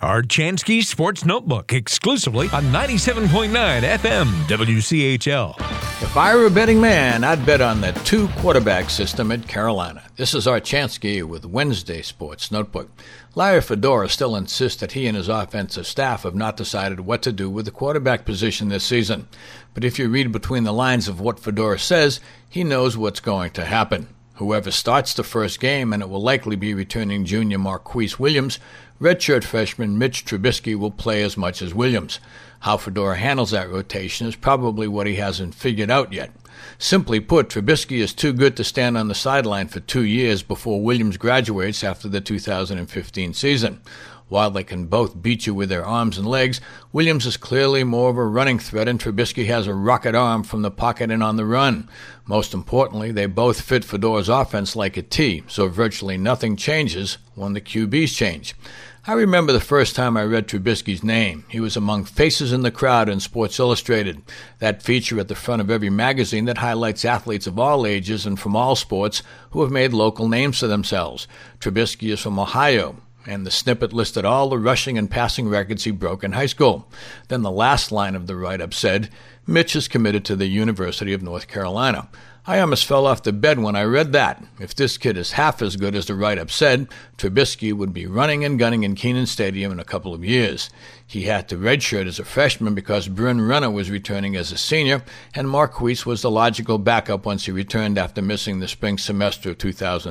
Archansky Sports Notebook, exclusively on 97.9 FM WCHL. If I were a betting man, I'd bet on the two-quarterback system at Carolina. This is Archansky with Wednesday Sports Notebook. Larry Fedora still insists that he and his offensive staff have not decided what to do with the quarterback position this season. But if you read between the lines of what Fedora says, he knows what's going to happen. Whoever starts the first game, and it will likely be returning junior Marquise Williams, redshirt freshman Mitch Trubisky will play as much as Williams. How Fedora handles that rotation is probably what he hasn't figured out yet. Simply put, Trubisky is too good to stand on the sideline for 2 years before Williams graduates after the 2015 season. While they can both beat you with their arms and legs, Williams is clearly more of a running threat, and Trubisky has a rocket arm from the pocket and on the run. Most importantly, they both fit Fedora's offense like a T, so virtually nothing changes when the QBs change. I remember the first time I read Trubisky's name. He was among faces in the crowd in Sports Illustrated, that feature at the front of every magazine that highlights athletes of all ages and from all sports who have made local names for themselves. Trubisky is from Ohio, and the snippet listed all the rushing and passing records he broke in high school. Then the last line of the write-up said, Mitch is committed to the University of North Carolina. I almost fell off the bed when I read that. If this kid is half as good as the write-up said, Trubisky would be running and gunning in Kenan Stadium in a couple of years. He had to redshirt as a freshman because Bryn Renner was returning as a senior, and Marquise was the logical backup once he returned after missing the spring semester of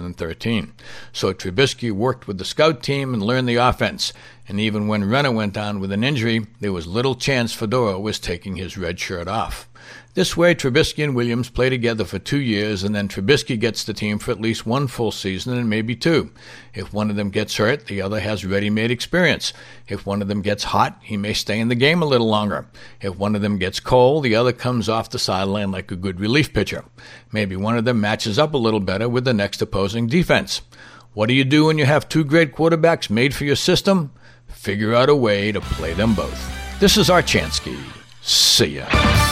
2013. So Trubisky worked with the scout team and learned the offense. And even when Renner went down with an injury, there was little chance Fedora was taking his red shirt off. This way, Trubisky and Williams play together for 2 years, and then Trubisky gets the team for at least one full season and maybe two. If one of them gets hurt, the other has ready-made experience. If one of them gets hot, he may stay in the game a little longer. If one of them gets cold, the other comes off the sideline like a good relief pitcher. Maybe one of them matches up a little better with the next opposing defense. What do you do when you have two great quarterbacks made for your system? Figure out a way to play them both. This is Archansky. See ya.